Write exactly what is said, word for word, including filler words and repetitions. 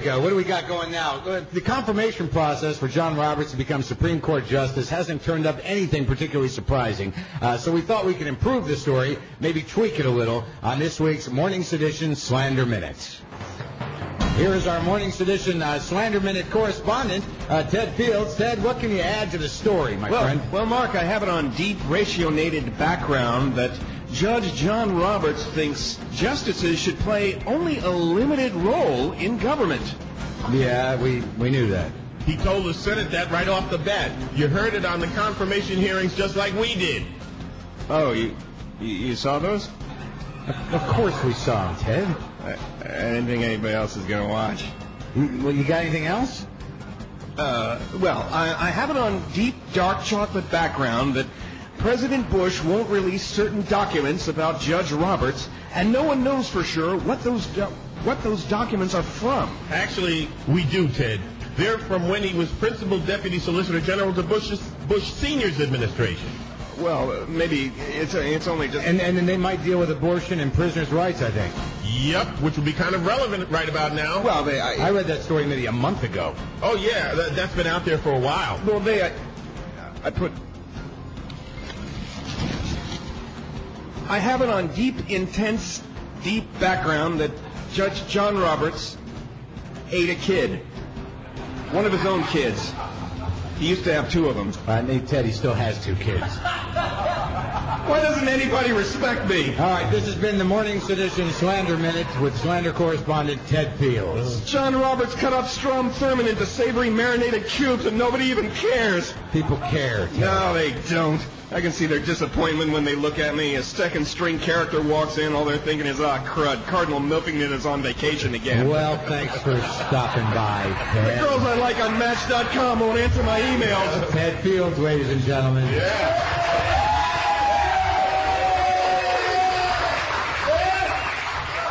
Go. What do we got going now? The confirmation process for John Roberts to become Supreme Court Justice hasn't turned up anything particularly surprising. Uh, so we thought we could improve the story, maybe tweak it a little, on this week's Morning Sedition Slander Minute. Here is our Morning Sedition uh, Slander Minute correspondent, uh, Ted Fields. Ted, what can you add to the story, my well, friend? Well, Mark, I have it on deep rationated background that Judge John Roberts thinks justices should play only a limited role in government. Yeah, we, we knew that. He told the Senate that right off the bat. You heard it on the confirmation hearings just like we did. Oh, you you, you saw those? Of course we saw them, Ted. I, I didn't think anybody else is going to watch. Well, you got anything else? Uh, well, I, I have it on deep, dark chocolate background that President Bush won't release certain documents about Judge Roberts, and no one knows for sure what those do- what those documents are from. Actually, we do, Ted. They're from when he was Principal Deputy Solicitor General to Bush's, Bush Senior's administration. Well, uh, maybe it's a, it's only just... And, and then they might deal with abortion and prisoners' rights, I think. Yep, which would be kind of relevant right about now. Well, they... I, I read that story maybe a month ago. Oh, yeah, that, that's been out there for a while. Well, they... I, I put... I have it on deep, intense, deep background that Judge John Roberts ate a kid. One of his own kids. He used to have two of them. I think Ted, he still has two kids. Why doesn't anybody respect me? All right, this has been the Morning Sedition Slander Minute with slander correspondent Ted Fields. John Roberts cut up Strom Thurmond into savory marinated cubes and nobody even cares. People care, Ted. No, they don't. I can see their disappointment when they look at me. A second-string character walks in, all they're thinking is, ah, crud, Cardinal Milpington is on vacation again. Well, thanks for stopping by, Ted. The girls I like on Match dot com won't answer my emails. Ted Fields, ladies and gentlemen. Yeah.